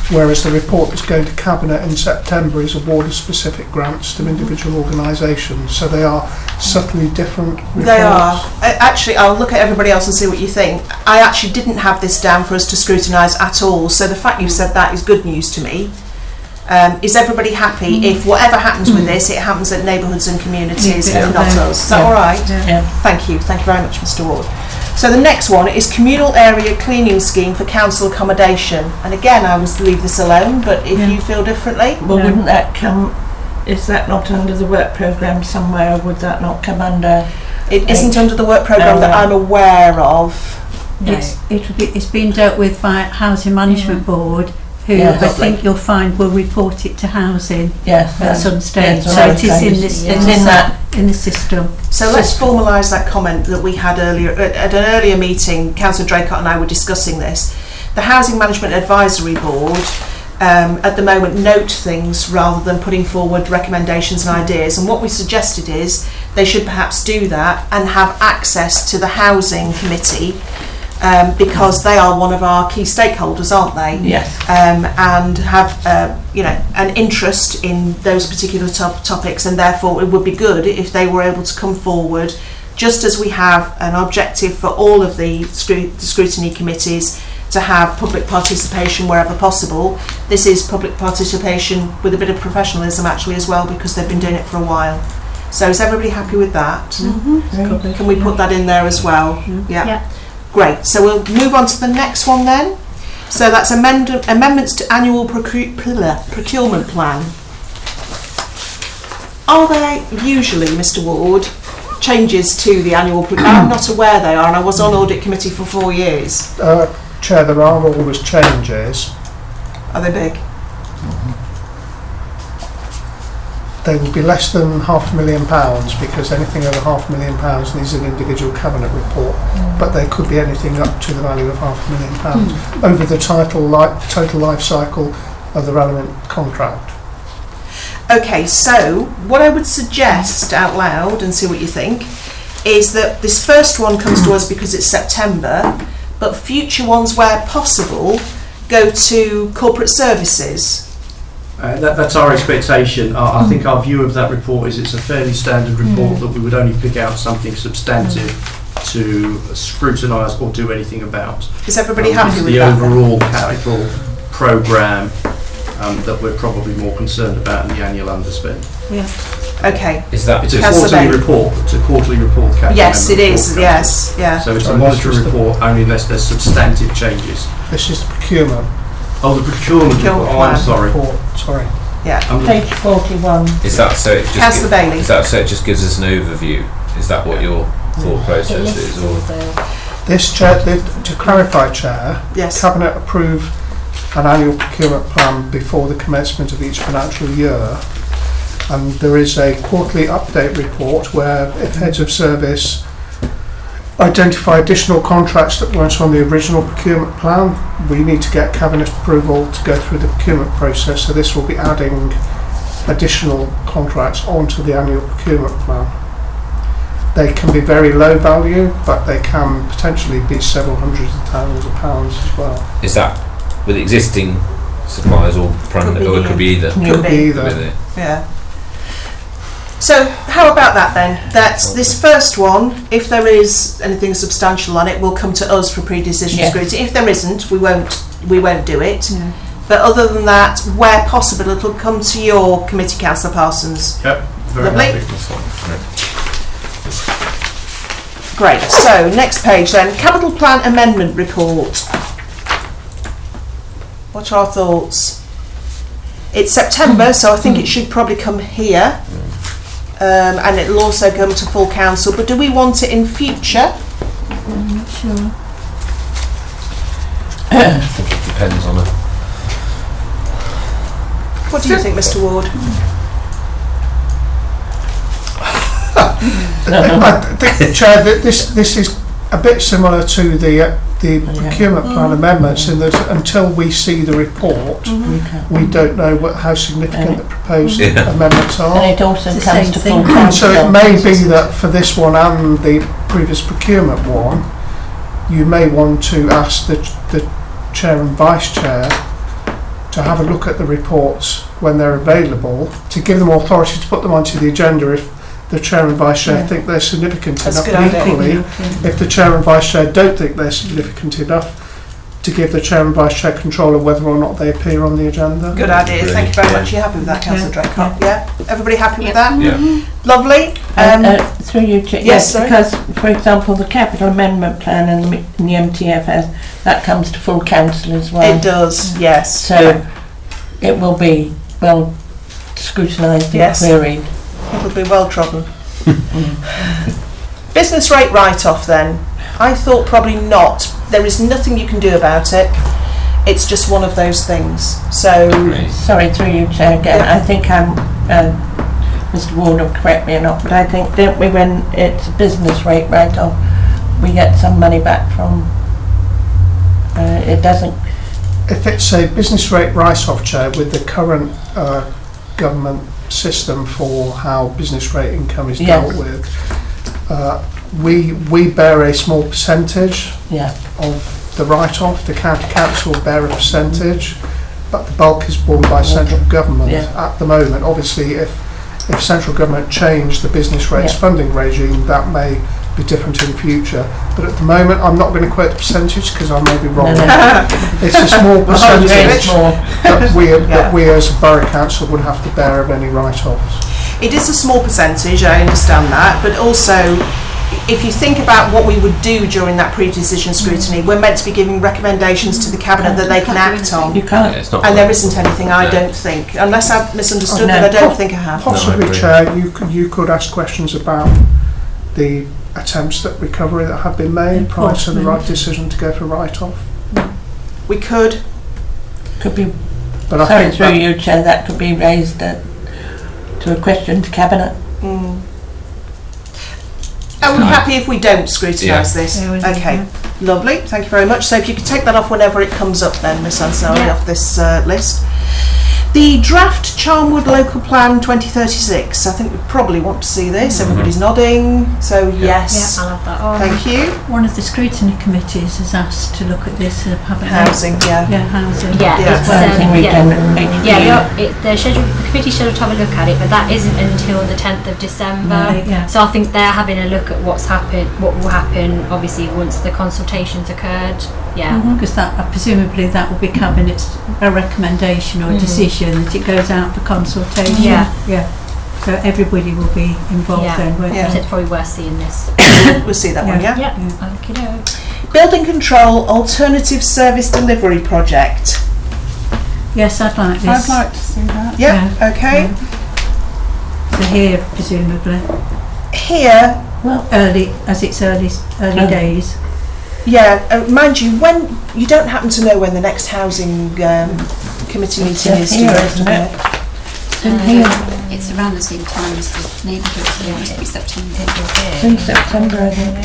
whereas the report that's going to Cabinet in September is award of specific grants to individual organisations. So they are subtly different reports. They are. Actually, I'll look at everybody else and see what you think. I actually didn't have this down for us to scrutinise at all, so the fact you've said that is good news to me. Is everybody happy if whatever happens with this, it happens at neighbourhoods and communities and not us? Is that all right? Yeah. Thank you very much, Mr Ward. So the next one is communal area cleaning scheme for council accommodation. And again, I would leave this alone, but if you feel differently. Well, wouldn't that come, is that not under the work programme somewhere, or would that not come under? It isn't under the work programme that I'm aware of. No, it's been dealt with by Housing Management Board, who Yes. I think you'll find will report it to housing Yes. at some stage. yes, So it is okay. in this It's in that. in the system. So let's formalise that comment that we had earlier at an earlier meeting. Councillor Draycott and I were discussing this. The Housing Management Advisory Board at the moment note things rather than putting forward recommendations and ideas, and what we suggested is they should perhaps do that and have access to the Housing Committee, because they are one of our key stakeholders, aren't they? Yes. And have an interest in those particular topics, and therefore it would be good if they were able to come forward, just as we have an objective for all of the scrutiny committees to have public participation wherever possible. This is public participation with a bit of professionalism actually as well, because they've been doing it for a while. So is everybody happy with that? Mm-hmm. Can we put that in there as well? Yeah. Great. So we'll move on to the next one then. So that's amendments to annual procurement plan. Are there usually, Mr Ward, changes to the annual procurement? I'm not aware they are, and I was on audit committee for 4 years. Chair, there are always changes. Are they big? They will be less than £500,000, because anything over £500,000 needs an individual cabinet report, but they could be anything up to the value of £500,000 over the total life cycle of the relevant contract. Okay, so what I would suggest out loud, and see what you think, is that this first one comes to us because it's September, but future ones, where possible, go to corporate services. That's our expectation. I think our view of that report is it's a fairly standard report that we would only pick out something substantive to scrutinise or do anything about. Is everybody happy with the that? overall capital programme that we're probably more concerned about in the annual underspend. Okay. Is that It's a Councillor quarterly Bain. report. It's a quarterly report. capital Yes, it amendment is. report, Yes, yeah. So it's a Sorry, monetary this is the- report only unless there's substantive changes. This is the procurement Oh, the procurement report. Oh, I'm plan. sorry. report. Sorry. Yeah. Page 41. is that so? It just Councillor Bailey. is that so? It just gives us an overview. Is that what your thought process is, or This, Chair, to clarify, Chair, Yes. Cabinet approve an annual procurement plan before the commencement of each financial year, and there is a quarterly update report where, if heads of service identify additional contracts that weren't on the original procurement plan, we need to get Cabinet approval to go through the procurement process, so this will be adding additional contracts onto the annual procurement plan. They can be very low value, but they can potentially be several hundreds of thousands of pounds as well. is that with existing suppliers or permanent, or it could be either? Could be. Either. With it. Yeah. So how about that then? That's this first one. If there is anything substantial on it, will come to us for pre-decision Yes. scrutiny. If there isn't, we won't do it. But other than that, where possible, it'll come to your committee, Councillor Parsons. Yep. Very Lovely. happy. That's fine. Great. So next page then, capital plan amendment report. What are our thoughts? It's September, so I think it should probably come here, and it'll also come to full council. But do we want it in future? I'm not sure. I think it depends on it. What do you think, Mr. Ward? I think, Chair, that this is a bit similar to the procurement plan amendments, in that until we see the report, we don't know how significant the proposed amendments are. And it also It's the comes same to thing. full council. So it may be that for this one and the previous procurement one, you may want to ask the Chair and Vice Chair to have a look at the reports when they're available, to give them authority to put them onto the agenda if the chair and vice chair think they're significant That's enough. a good And idea. equally, if the chair and vice chair don't think they're significant enough, to give the chair and vice chair control of whether or not they appear on the agenda. Good idea. Thank you very Yeah. much. You happy with that, Councillor Yeah. Draycott? Yeah. Everybody happy with that? Yeah. Lovely. Through you, Chair. yes, sorry. Because, for example, the capital amendment plan and the MTFS, that comes to full council as well. It does. Yes. So it will be well scrutinised and Yes. queried. It will be well trodden. Business rate write-off then. I thought probably not. There is nothing you can do about it. It's just one of those things. So, Right. Sorry, through you, Chair, again. Yeah. I think Mr Ward will correct me or not, but I think, don't we, when it's a business rate write-off, we get some money back from, it doesn't, If it's a business rate write-off, Chair, with the current government system for how business rate income is Yes. dealt with, we bear a small percentage yeah. of the write-off. The county council bear a percentage, but the bulk is borne by central government Yeah. at the moment. Obviously, if central government change the business rates Yeah. funding regime, that may be different in future. But at the moment, I'm not going to quote the percentage because I may be wrong. No. It's a small Very percentage small. that Yeah. we as a borough council would have to bear of any write-offs. it is a small percentage, I understand that, but also if you think about what we would do during that pre-decision scrutiny, we're meant to be giving recommendations to the Cabinet that they can act on. You can't. Yeah, it's not And there isn't anything, I don't think, unless I've misunderstood, Oh, no. but I don't think I have. Possibly, agree. Chair, you could ask questions about the attempts at recovery that have been made prior to the right decision to go for write-off. We could. Could be, But I sorry, think through that- you, Chair, that could be raised to a question to Cabinet. Are we Fine. happy if we don't scrutinise this? Yeah, we do, Okay, lovely, thank you very much. So if you could take that off whenever it comes up then, Miss Ansari, Yeah. off this list. The draft Charnwood Local Plan 2036, I think we probably want to see this. Everybody's nodding, so yes. Yeah, I'll have that on. Thank you. One of the scrutiny committees has asked to look at this, haven't they? Housing, yeah. Yeah, housing. Yeah, Yeah. it's, Housing yeah. regeneration. Yeah, the committee's scheduled to have a look at it, but that isn't until the 10th of December. Right, yeah. So I think they're having a look at what will happen, obviously, once the consultations occurred. Yeah. Because presumably that will be Cabinet's a recommendation or a decision that it goes out for consultation. Yeah. Yeah. So everybody will be involved Yeah. then, won't Yeah. So they? it's probably worth seeing this. We'll see that one, yeah? Yeah. Yeah. Okay. Building Control Alternative Service Delivery Project. Yes, I'd like this. I'd like to see that. Yeah, okay. So here, presumably, Here, early days. yeah, mind you, when you don't happen to know when the next housing committee meeting is, do you? here, isn't it? It's around the same time as the neighbourhood, so it must be September. It's in September, I think.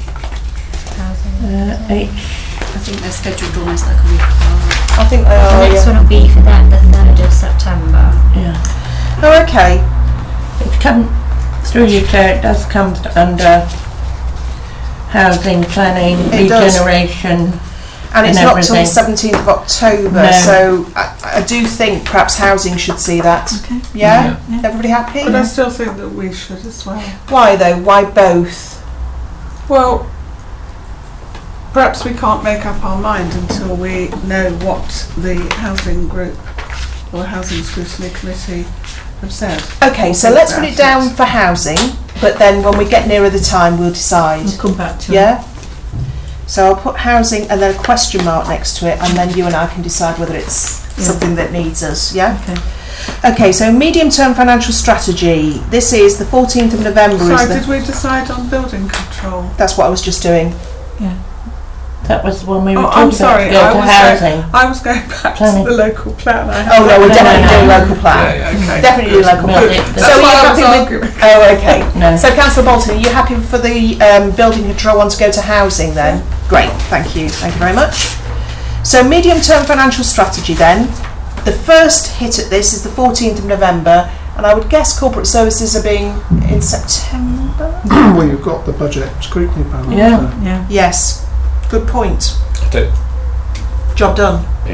8. I think they're scheduled almost like a week apart. I think they The are, next yeah. one will be for them, the 3rd of September. Yeah. Oh, okay. It come through you, Chair. It does come under housing planning, It does. regeneration. And it's And not till the everything. 17th of October, No. so I do think perhaps housing should see that. Okay. Yeah? Yeah. Everybody happy? But I still think that we should as well. Why though? Why both? Well, perhaps we can't make up our mind until we know what the housing group or housing scrutiny committee have said. Okay, so let's put it down for housing, but then when we get nearer the time we'll decide. We'll come back to it. Yeah? So I'll put housing and then a question mark next to it, and then you and I can decide whether it's Yeah. something that needs us, yeah? Okay. Okay, so medium-term financial strategy. This is the 14th of November. Sorry, is the, did we decide on building control? That's what I was just doing. That was when we were Oh, talking I'm sorry, about I was housing. I was going back Planning. to the local plan. Oh no, we're definitely doing local plan. Yeah, Okay. Definitely doing local plan. Well, So That's are you why I was happy with? arguing. Oh, okay. No. So Councillor Bolton, are you happy for the building control one to go to housing then? Great, thank you very much. So medium-term financial strategy then. The first hit at this is the 14th of November, and I would guess corporate services are being in September? Well, you've got the budget scrutiny panel. Yeah. so- Yeah. Yes, good point. Do- Job done. Yeah.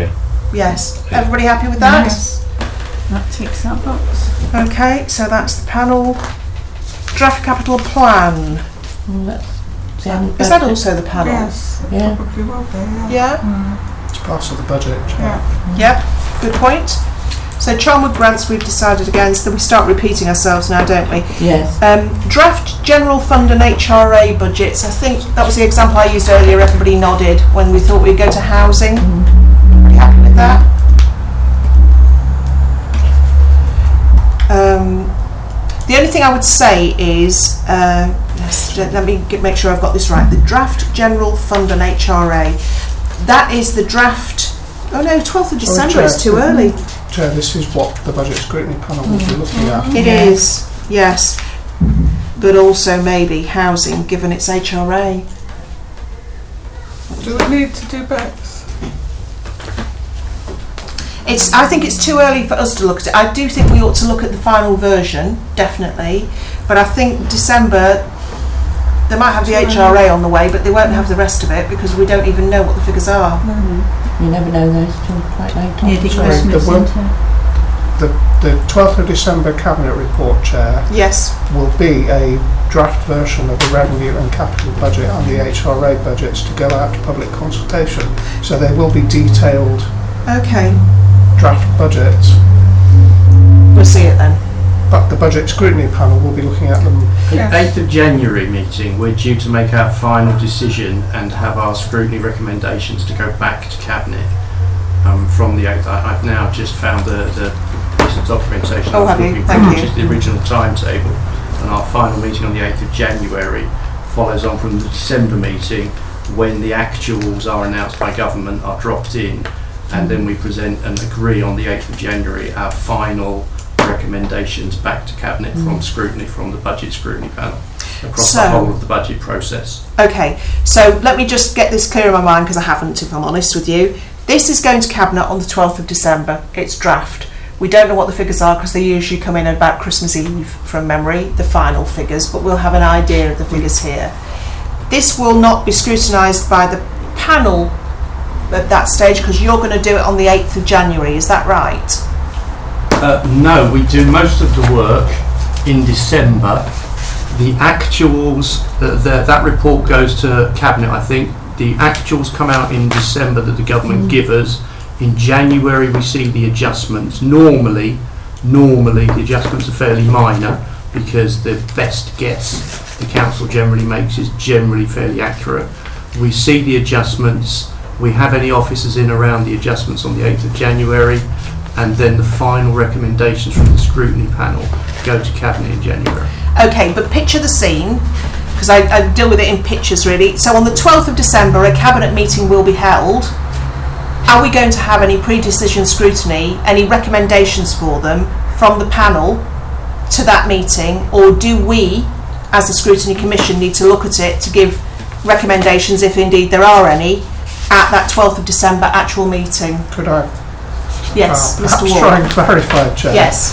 Yes. Everybody happy with that? Yes. That ticks that box. Okay, so that's the panel. Draft capital plan. Is that also the panel? Yes, Yeah. probably will be. Yeah. It's part of the budget. Yep. Good point. So Charnwood grants we've decided against. Then we start repeating ourselves now, don't we? Yes. Draft general fund and HRA budgets. I think that was the example I used earlier. Everybody nodded when we thought we'd go to housing. Pretty happy with that. The only thing I would say is, let me make sure I've got this right. The draft general fund and HRA. That is the draft. Oh no, 12th of December is too early. Chair, this is what the budget scrutiny panel will be looking at. It is, yes. But also maybe housing, given its HRA. Do we need to do both? I think it's too early for us to look at it. I do think we ought to look at the final version, definitely. But I think December, they might have the HRA on the way, but they won't have the rest of it because we don't even know what the figures are. You never know those till quite late on. Near the Christmas centre. The 12th of December Cabinet Report, Chair, Yes. will be a draft version of the revenue and capital budget and the HRA budgets to go out to public consultation. So they will be detailed Okay. draft budgets, We'll see it then. but the budget scrutiny panel will be looking at them. The 8th of January meeting, we're due to make our final decision and have our scrutiny recommendations to go back to Cabinet from the 8th. I've now just found the piece of documentation Oh, I was have you? looking Thank for, you. which is the original timetable. And our final meeting on the 8th of January follows on from the December meeting when the actuals are announced by government, are dropped in, and then we present and agree on the 8th of January our final recommendations back to Cabinet from scrutiny, from the budget scrutiny panel, across So- the whole of the budget process. Okay, so let me just get this clear in my mind because I haven't, if I'm honest with you. This is going to Cabinet on the 12th of December. It's draft. We don't know what the figures are because they usually come in about Christmas Eve from memory, the final figures, but we'll have an idea of the figures here. This will not be scrutinised by the panel at that stage because you're going to do it on the 8th of January, is that right? No, we do most of the work in December. The actuals, that report goes to Cabinet, I think. The actuals come out in December that the government give us. In January we see the adjustments. Normally the adjustments are fairly minor because the best guess the council generally makes is generally fairly accurate. We see the adjustments, we have any officers in around the adjustments on the 8th of January, and then the final recommendations from the scrutiny panel go to Cabinet in January. Okay, but picture the scene, because I deal with it in pictures really. So on the 12th of December, a Cabinet meeting will be held. Are we going to have any pre-decision scrutiny, any recommendations for them from the panel to that meeting, or do we, as the Scrutiny Commission, need to look at it to give recommendations, if indeed there are any, at that 12th of December actual meeting? Could I Yes, perhaps Mr. try Ward. and clarify, Chair? Yes.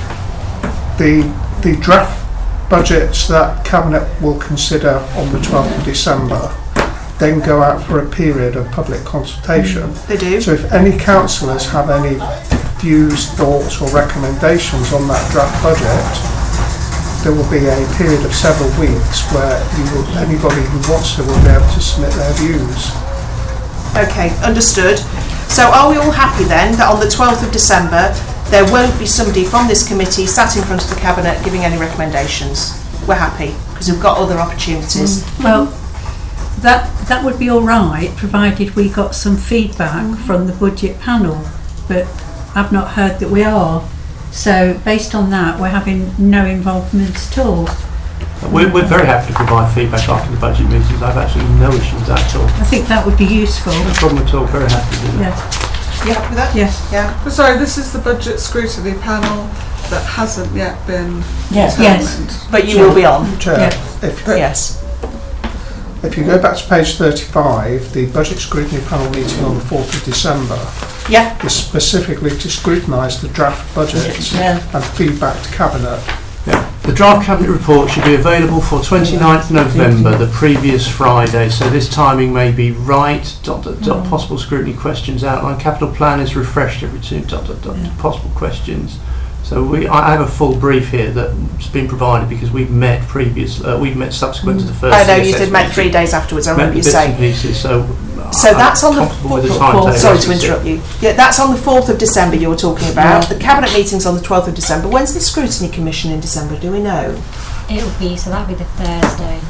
The draft budgets that Cabinet will consider on the 12th of December then go out for a period of public consultation. They do. So if any councillors have any views, thoughts or recommendations on that draft budget, there will be a period of several weeks where anybody who wants to will be able to submit their views. Okay, understood. So are we all happy then that on the 12th of December there won't be somebody from this committee sat in front of the Cabinet giving any recommendations? We're happy because we've got other opportunities. Well, that would be all right, provided we got some feedback from the budget panel, but I've not heard that we are. So based on that, we're having no involvement at all. We're very happy to provide feedback after the budget meetings. I've absolutely no issues with that at all. I think that would be useful. No problem at all. Very happy to do that. Yeah. You happy with that? Yes. Yeah. Sorry, this is the budget scrutiny panel that hasn't yet been Yes. determined. But you will be on. Chair, Yeah. Yes. if you go back to page 35, the budget scrutiny panel meeting on the 4th of December Yeah. is specifically to scrutinise the draft budgets Yeah. and feedback to Cabinet. Yeah. The draft Cabinet report should be available for 29th November, the previous Friday, so this timing may be right. ... Possible scrutiny questions outline. Capital plan is refreshed every two ... Possible questions. So I have a full brief here that's been provided because we've met subsequent to the first. I know you CSS did make meeting. 3 days afterwards. I remember you Bits and saying. pieces, so That's on the comfortable with the 4th. timetable. Sorry to interrupt you. Yeah, that's on the 4th of December. You were talking about the cabinet meeting's on the 12th of December. When's the scrutiny commission in December? Do we know? It'll be, so that'll be the Thursday.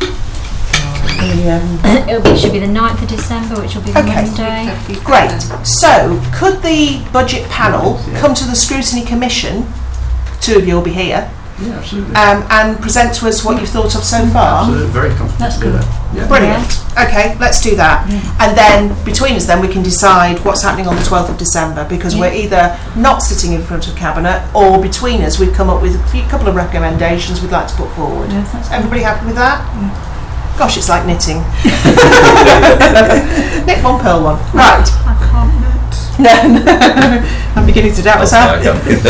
It should be the 9th of December, which will be the Monday. Great. So, could the budget panel come to the scrutiny commission? 2 of you will be here. Yeah, absolutely. And present to us what you've thought of so far. Absolutely, very comfortable. That's to do good. that. Yeah. Brilliant. Okay, let's do that. And then between us, then we can decide what's happening on the 12th of December, because we're either not sitting in front of cabinet, or between us, we've come up with a couple of recommendations we'd like to put forward. Yeah, that's Everybody happy with that? Gosh, it's like knitting. Knit one, pearl one. Right. I can't knit. No, I'm beginning to doubt myself.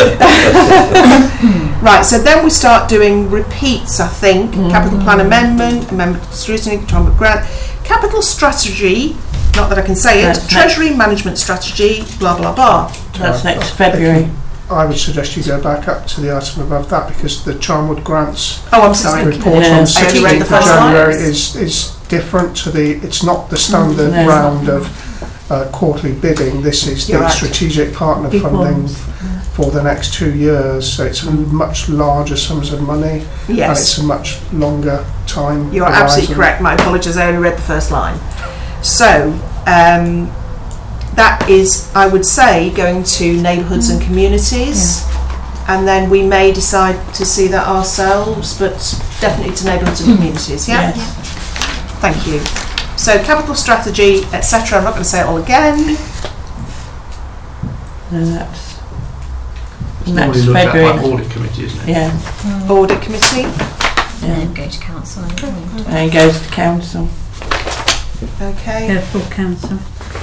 Right, so then we start doing repeats, I think. Capital plan amendment, amendment to scrutiny, Tom grant, capital strategy, not that I can say it, That's treasury management strategy, blah, blah, blah. That's next February. I would suggest you go back up to the item above that, because the Charnwood Grants Oh, I'm sorry. report Yeah. on I only read the 16th of first January line. is different to it's not the standard No. round of quarterly bidding. This is You're the right. strategic partner Big funding ones. for the next 2 years, so it's a much larger sums of money, and Yes, it's a much longer time you are horizon. absolutely correct. My apologies, I only read the first line. So, that is, I would say, going to neighbourhoods and communities. And then we may decide to see that ourselves, but definitely to neighbourhoods and communities, yeah? Yes. Thank you. So capital strategy, etc. I'm not going to say it all again. No, that's Normally next looked at by February. audit committee, isn't it? Yeah, Audit committee. And then go to council. and it goes to council. Okay. Go full council.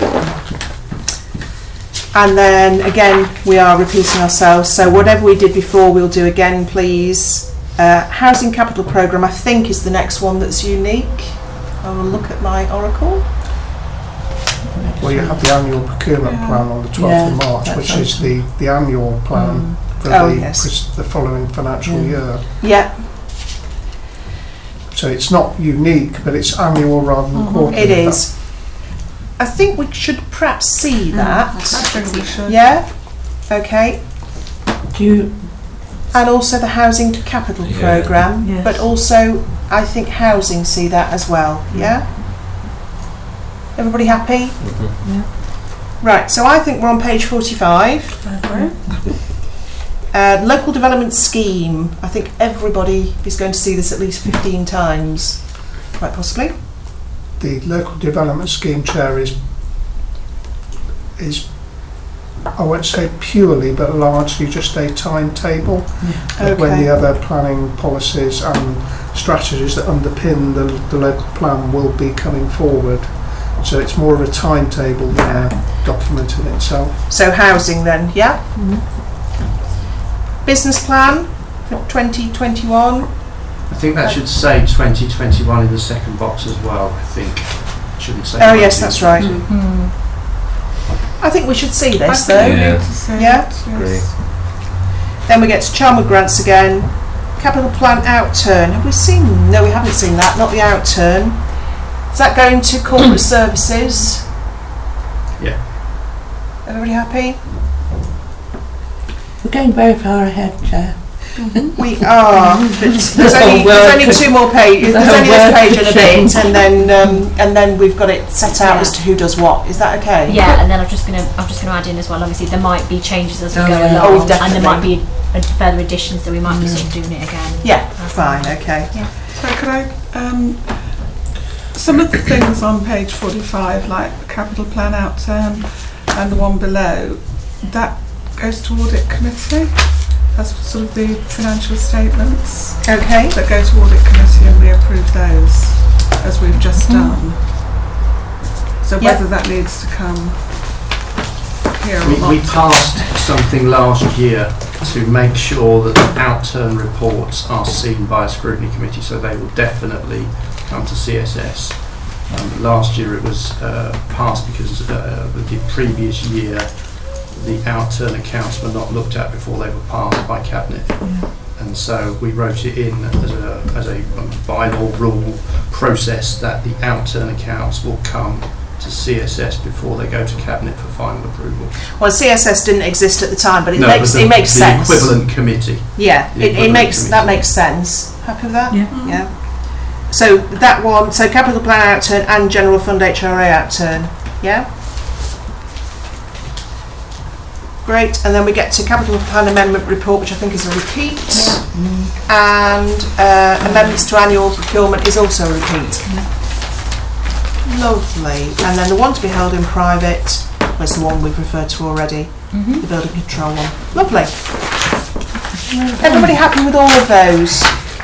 And then again, we are repeating ourselves. So whatever we did before, we'll do again, please. Housing capital programme, I think, is the next one that's unique. I will look at my oracle. Well, you have the annual procurement plan on the 12th of March, that's which is the annual plan for Oh, yes. the following financial year. Yeah, So it's not unique, but it's annual rather than quarterly. it is. I think we should perhaps see that. I think we should. Yeah. Okay. Do you, And also the housing capital Yeah. programme, Yes. but also I think housing see that as well. Yeah. Everybody happy? Right. So I think we're on page 45. Local development scheme. I think everybody is going to see this at least 15 times, quite possibly. The local development scheme chair is I won't say purely, but largely just a timetable of when the other planning policies and strategies that underpin the local plan will be coming forward. So it's more of a timetable than a document in itself. So housing then, yeah? Business plan for 2021. I think that should say 2021 in the second box as well, I think. It shouldn't say Oh yes, 20. that's right. I think we should see I this think though. we Yeah. need to see Yeah. it, Agree. yes. Then we get to Charnwood grants again. Capital plan outturn. Have we seen? No, we haven't seen that. Not the outturn. Is that going to corporate services? Yeah. Everybody happy? we're going very far ahead, Chair. We are. But there's only Well, 2 more pages. There's well, only this page and a well, bit, and then we've got it set out as to who does what. Is that okay? Yeah, and then I'm just gonna add in as well. Obviously, there might be changes as we Oh, go yeah. along, Oh, and definitely. there might be further additions, so we might be sort of doing it again. Yeah. Fine. Okay. So could I, some of the things on page 45, like the capital plan outturn and the one below, that goes to audit committee. That's sort of the financial statements Okay. that go to audit committee, and we approve those as we've just done. So Yep. whether that needs to come here or We not. passed something last year to make sure that the outturn reports are seen by a scrutiny committee, so they will definitely come to CSS. Last year it was passed because the previous year the outturn accounts were not looked at before they were passed by Cabinet. And so we wrote it in as a bylaw rule process that the outturn accounts will come to CSS before they go to Cabinet for final approval. Well, CSS didn't exist at the time, but it No, makes but the sense. The equivalent committee. Yeah, The it equivalent makes committee. that makes sense. Happy with that? Yeah. Yeah. So that one, so capital plan outturn and general fund HRA outturn. Yeah. Great, and then we get to capital plan amendment report, which I think is a repeat, and amendments to annual procurement is also a repeat. Lovely. And then the one to be held in private was the one we've referred to already, the building control one. Lovely. Everybody happy with all of those?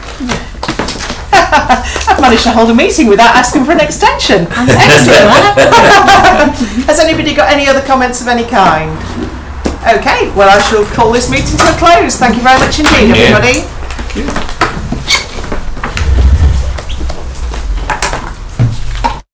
I've managed to hold a meeting without asking for an extension. Excellent. Has anybody got any other comments of any kind? Okay, well I shall call this meeting to a close. Thank you very much indeed, everybody.